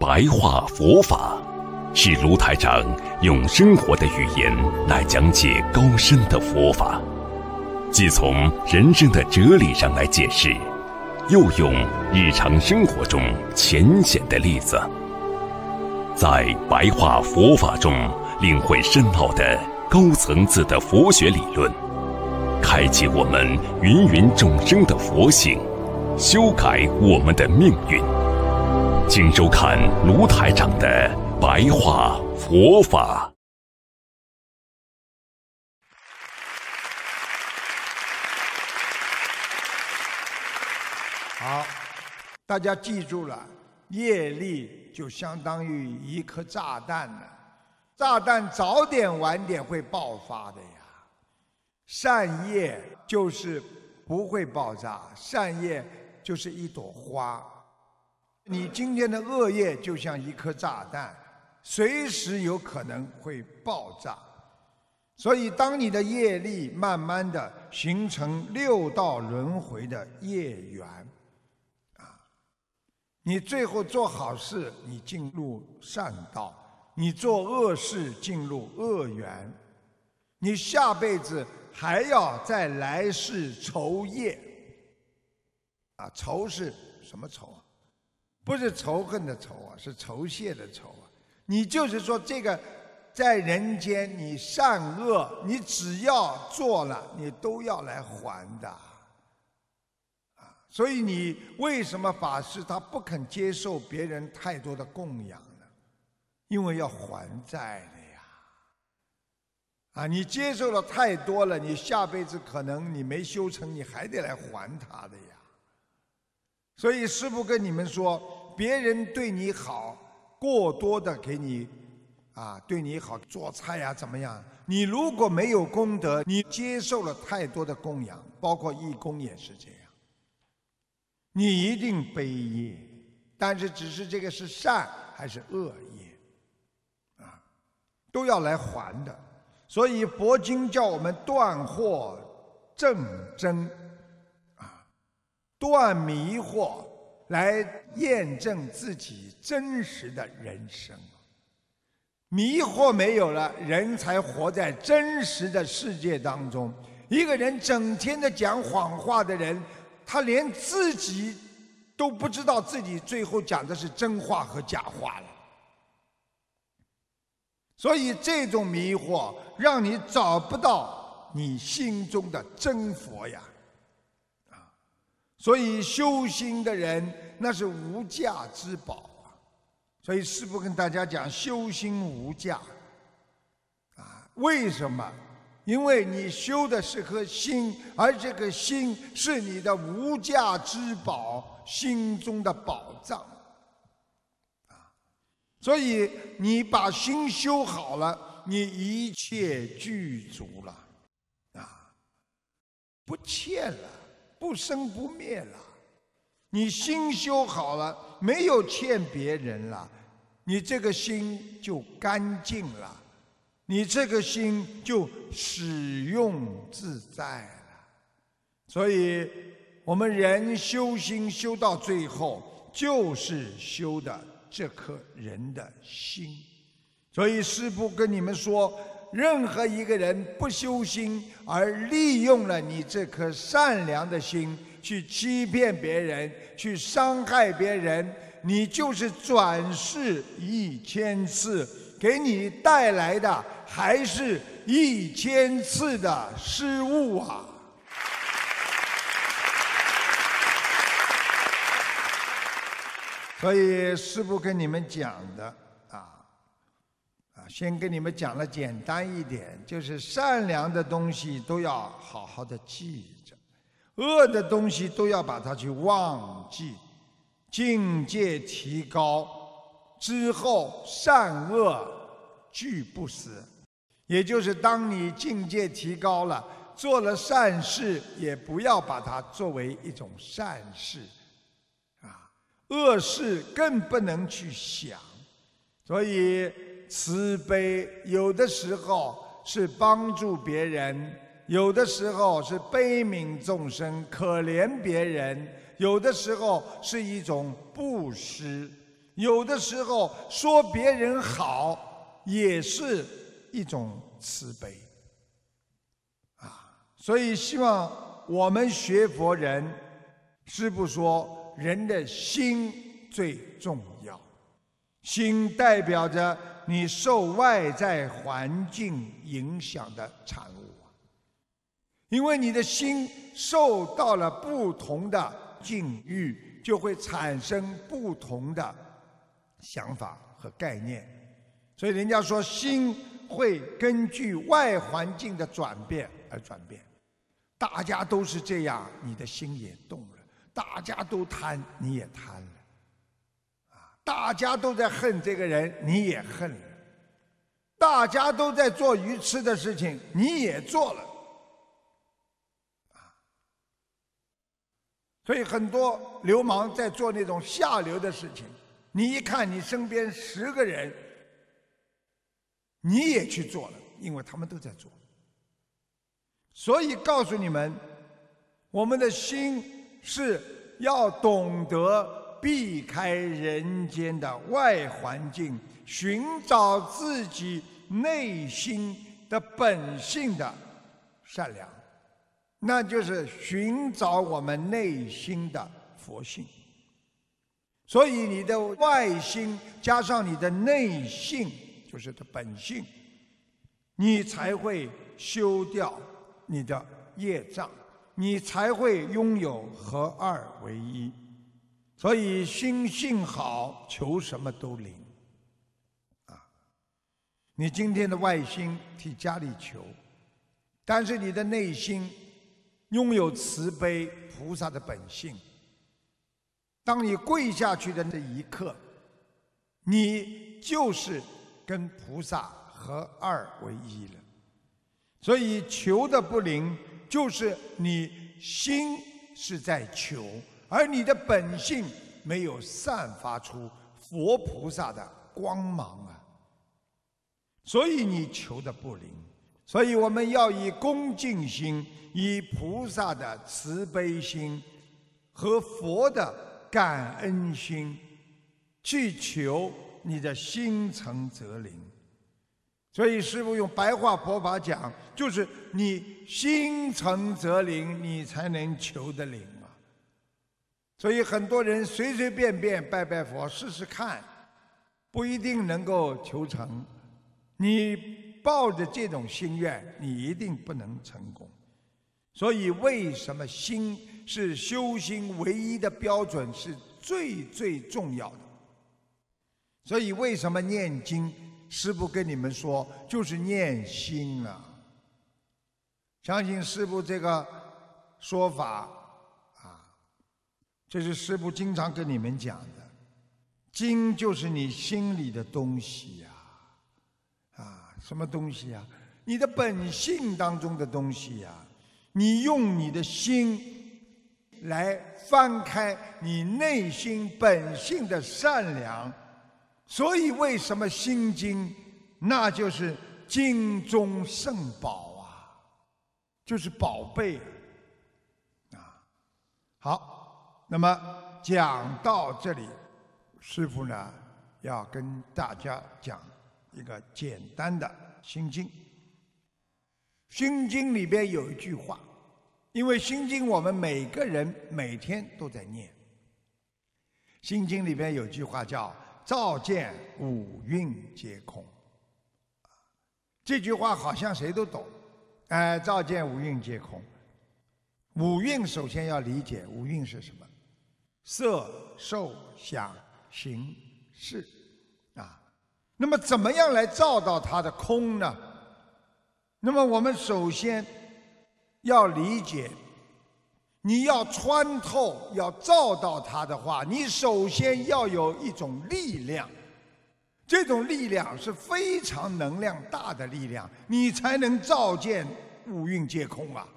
白话佛法，是卢台长用生活的语言来讲解高深的佛法，既从人生的哲理上来解释，又用日常生活中浅显的例子，在白话佛法中领会深奥的高层次的佛学理论，开启我们芸芸众生的佛性，修改我们的命运。请收看卢台长的白话佛法。 好，大家记住了，业力就相当于一颗炸弹了，炸弹早点晚点会爆发的呀。善业就是不会爆炸，善业就是一朵花。你今天的恶业就像一颗炸弹，随时有可能会爆炸。所以当你的业力慢慢的形成六道轮回的业缘，你最后做好事，你进入善道；你做恶事，进入恶缘。你下辈子还要在来世酬业。酬是什么酬啊？不是仇恨的仇啊，是酬谢的酬啊。你就是说这个在人间你善恶，你只要做了，你都要来还的。所以你为什么法师他不肯接受别人太多的供养呢？因为要还债的呀。你接受了太多了，你下辈子可能你没修成，你还得来还他的呀。所以师父跟你们说，别人对你好，过多的给你对你好，做菜呀怎么样？你如果没有功德，你接受了太多的供养，包括义工也是这样。你一定背业，但是只是这个是善还是恶业，都要来还的。所以佛经叫我们断惑正真，断迷惑，来验证自己真实的人生。迷惑没有了，人才活在真实的世界当中。一个人整天的讲谎话的人，他连自己都不知道自己最后讲的是真话和假话了。所以这种迷惑让你找不到你心中的真佛呀。所以修心的人那是无价之宝啊。所以师父跟大家讲，修心无价为什么？因为你修的是颗心，而这个心是你的无价之宝，心中的宝藏。所以你把心修好了，你一切具足了，不欠了，不生不灭了。你心修好了，没有欠别人了，你这个心就干净了。你这个心就使用自在了。所以我们人修心修到最后，就是修的这颗人的心。所以师父跟你们说，任何一个人不修心，而利用了你这颗善良的心去欺骗别人，去伤害别人，你就是转世1000次，给你带来的还是1000次的失误啊！所以师父跟你们讲的先跟你们讲了简单一点，就是善良的东西都要好好的记着，恶的东西都要把它去忘记。境界提高之后，善恶俱不死。也就是当你境界提高了，做了善事，也不要把它作为一种善事，恶事更不能去想。所以慈悲有的时候是帮助别人，有的时候是悲悯众生，可怜别人，有的时候是一种布施。 有的时候说别人好也是一种慈悲啊。所以希望我们学佛人，师父说人的心最重要，心代表着你受外在环境影响的产物啊。因为你的心受到了不同的境遇，就会产生不同的想法和概念。所以人家说心会根据外环境的转变而转变。大家都是这样，你的心也动了；大家都贪，你也贪了；大家都在恨这个人，你也恨了；大家都在做愚痴的事情，你也做了。所以很多流氓在做那种下流的事情，你一看你身边10个人，你也去做了，因为他们都在做。所以告诉你们，我们的心是要懂得避开人间的外环境，寻找自己内心的本性的善良，那就是寻找我们内心的佛性。所以你的外心加上你的内性，就是的本性，你才会修掉你的业障，你才会拥有合二为一。所以心性好，求什么都灵啊！你今天的外心替家里求，但是你的内心拥有慈悲菩萨的本性。当你跪下去的那一刻，你就是跟菩萨合二为一了。所以求的不灵，就是你心是在求，而你的本性没有散发出佛菩萨的光芒啊，所以你求的不灵。所以我们要以恭敬心，以菩萨的慈悲心和佛的感恩心去求你的心诚则灵。所以师父用白话佛法讲，就是你心诚则灵，你才能求得灵嘛。所以很多人随随便便拜拜佛试试看，不一定能够求成。你抱着这种心愿，你一定不能成功。所以为什么心是修心唯一的标准，是最最重要的。所以为什么念经，师父跟你们说，就是念心啊。相信师父这个说法啊，这是师父经常跟你们讲的。经就是你心里的东西呀，什么东西呀？你的本性当中的东西呀。你用你的心来翻开你内心本性的善良。所以为什么心经，那就是经中圣宝啊，就是宝贝啊。好，那么讲到这里，师父呢要跟大家讲一个简单的心经。心经里边有一句话，因为心经我们每个人每天都在念。心经里边有句话叫照见五蕴皆空，这句话好像谁都懂。照见五蕴皆空，五蕴首先要理解，五蕴是什么？色、受、想、行、识啊。那么怎么样来照到它的空呢？那么我们首先要理解，你要穿透，要照到它的话，你首先要有一种力量，这种力量是非常能量大的力量，你才能照见五蕴皆空啊！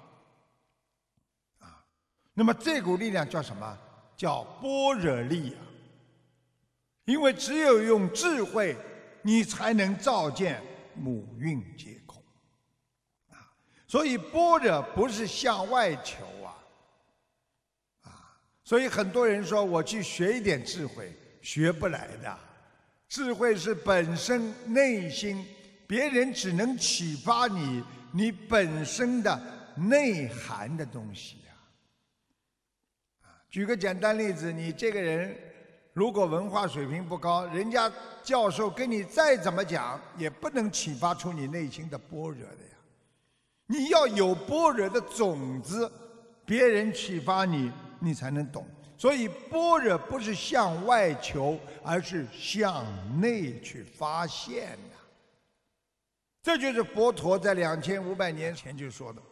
那么这股力量叫什么？叫般若力啊！因为只有用智慧，你才能照见五蕴皆空。所以般若不是向外求啊！所以很多人说我去学一点智慧， 学不来的。智慧是本身内心，别人只能启发你本身的内涵的东西呀。举个简单例子，你这个人如果文化水平不高，人家教授跟你再怎么讲，也不能启发出你内心的般若的呀。你要有般若的种子，别人启发你，你才能懂。所以般若不是向外求，而是向内去发现的。这就是佛陀在2500年前就说的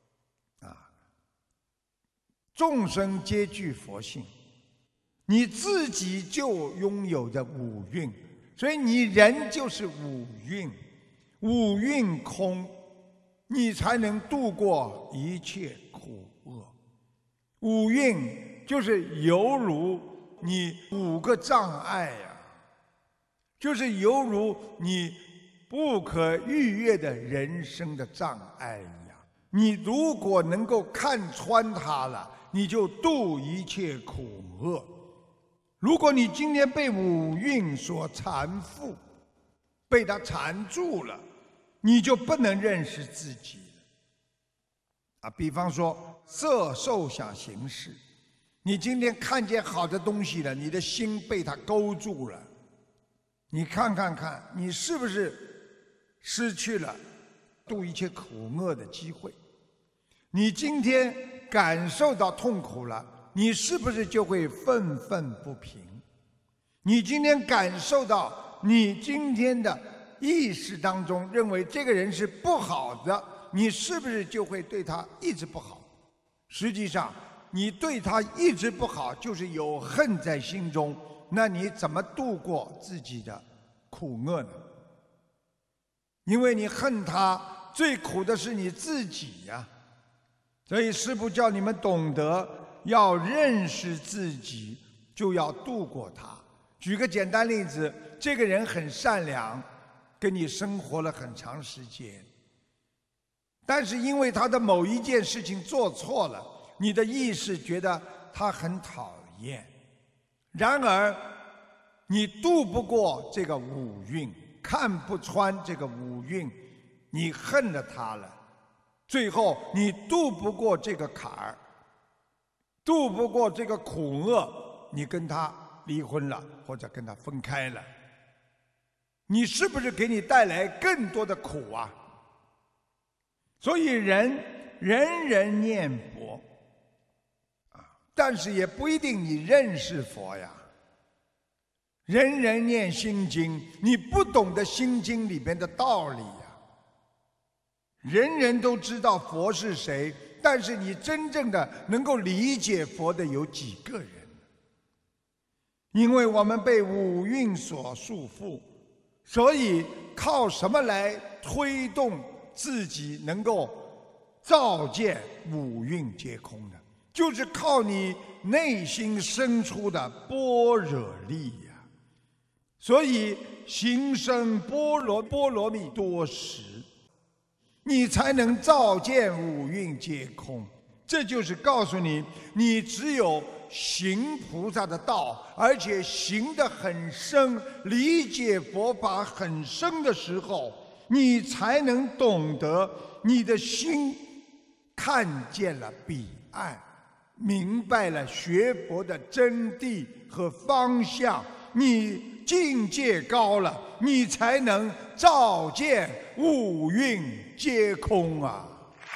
众生皆具佛性，你自己就拥有着五蕴，所以你人就是五蕴，五蕴空，你才能度过一切苦厄。五蕴就是犹如你5个障碍呀，就是犹如你不可逾越的人生的障碍一样。你如果能够看穿它了，你就度一切苦厄。如果你今天被五蕴所缠缚，被它缠住了，你就不能认识自己了。比方说色受想行识，你今天看见好的东西了，你的心被它勾住了，你看看，你是不是失去了度一切苦厄的机会？你今天感受到痛苦了，你是不是就会愤愤不平？你今天感受到你今天的意识当中认为这个人是不好的，你是不是就会对他一直不好？实际上你对他一直不好，就是有恨在心中，那你怎么度过自己的苦厄呢？因为你恨他，最苦的是你自己呀。所以师父叫你们懂得要认识自己，就要度过它。举个简单例子，这个人很善良，跟你生活了很长时间，但是因为他的某一件事情做错了，你的意识觉得他很讨厌，然而你渡不过这个五蕴，看不穿这个五蕴，你恨了他了，最后你渡不过这个坎儿，渡不过这个苦厄，你跟他离婚了，或者跟他分开了，你是不是给你带来更多的苦啊？所以人人念佛但是也不一定你认识佛呀。人人念心经，你不懂得心经里边的道理呀。人人都知道佛是谁，但是你真正的能够理解佛的有几个人？因为我们被五蕴所束缚，所以靠什么来推动自己能够照见五蕴皆空呢？就是靠你内心深处的般若力呀。所以行深般若蜜多时，你才能照见五蕴皆空。这就是告诉你，你只有行菩萨的道，而且行得很深，理解佛法很深的时候，你才能懂得你的心看见了彼岸，明白了学佛的真谛和方向，你境界高了，你才能照见五蕴皆空啊！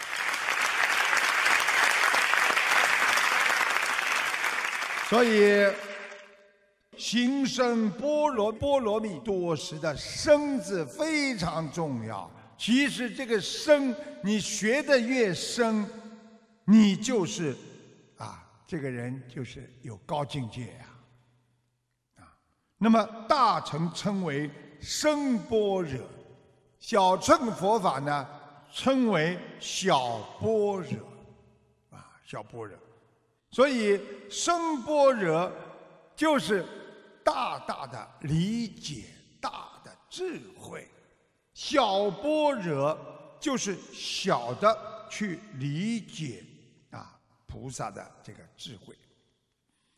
所以行深般若蜜多时的深字非常重要。其实这个深，你学得越深，你就是这个人就是有高境界呀。那么大乘称为深般若，小乘佛法呢称为小般若，小般若。所以深般若就是大大的理解，大的智慧；小般若就是小的去理解菩萨的这个智慧。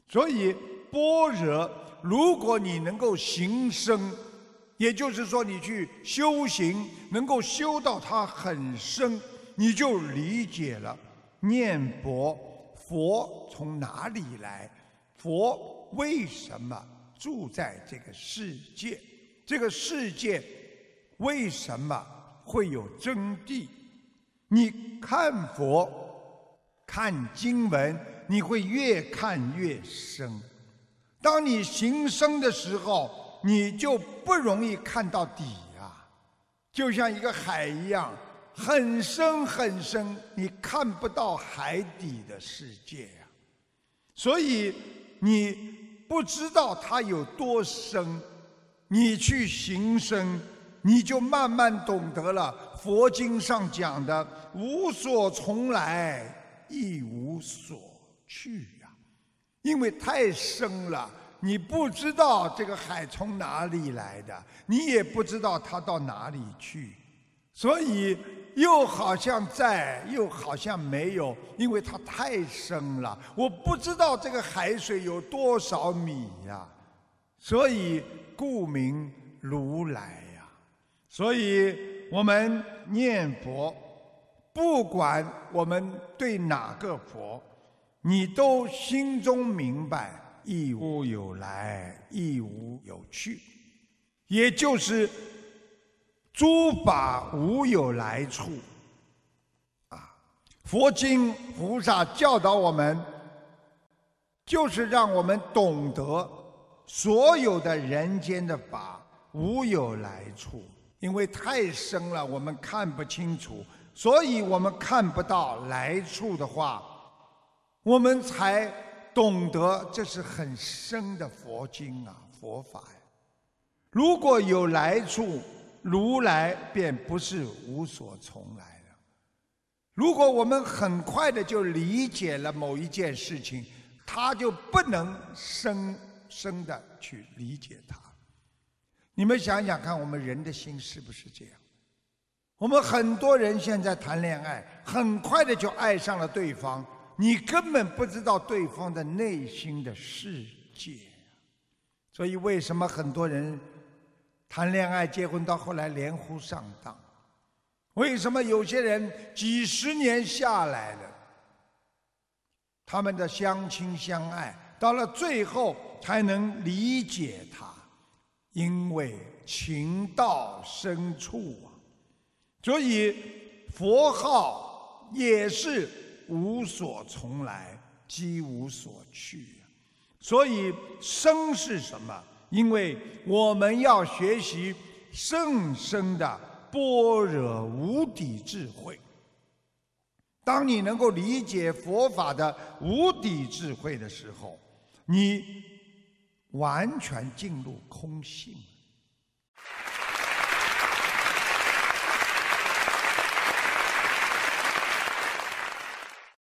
所以般若，如果你能够行深，也就是说你去修行，能够修到它很深，你就理解了念佛，佛从哪里来，佛为什么住在这个世界，这个世界为什么会有真谛。你看佛看经文，你会越看越深。当你行深的时候，你就不容易看到底啊，就像一个海一样，很深很深，你看不到海底的世界啊。所以你不知道它有多深，你去行深，你就慢慢懂得了佛经上讲的无所从来，亦无所去呀。因为太深了，你不知道这个海从哪里来的，你也不知道它到哪里去，所以又好像在，又好像没有，因为它太深了，我不知道这个海水有多少米呀，所以故名如来呀。所以我们念佛，不管我们对哪个佛，你都心中明白亦无有来，亦无有去，也就是诸法无有来处啊。佛经菩萨教导我们，就是让我们懂得所有的人间的法无有来处。因为太深了，我们看不清楚，所以我们看不到来处的话，我们才懂得这是很深的佛经啊，佛法呀。如果有来处，如来便不是无所从来了。如果我们很快的就理解了某一件事情，他就不能深深的去理解它。你们想想看，我们人的心是不是这样？我们很多人现在谈恋爱，很快的就爱上了对方，你根本不知道对方的内心的世界。所以为什么很多人谈恋爱结婚到后来连呼上当？为什么有些人几十年下来了，他们的相亲相爱，到了最后才能理解他？因为情到深处啊。所以佛号也是无所从来，即无所去。所以深是什么？因为我们要学习甚深的般若无底智慧。当你能够理解佛法的无底智慧的时候，你完全进入空性。